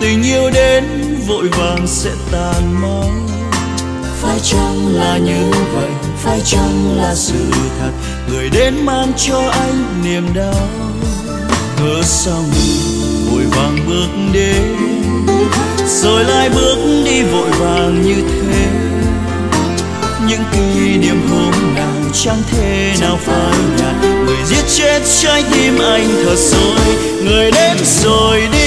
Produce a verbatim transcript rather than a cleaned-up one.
tình yêu đến vội vàng sẽ tàn mau. Phải chăng là như vậy, phải chăng là sự thật, người đến mang cho anh niềm đau. Cớ sao người vội vàng bước đến, rồi lại bước đi vội vàng như thế. Những kỷ niệm hôm nào chẳng thể nào phai nhạt, người giết chết trái tim anh thật rồi. Người đến rồi đi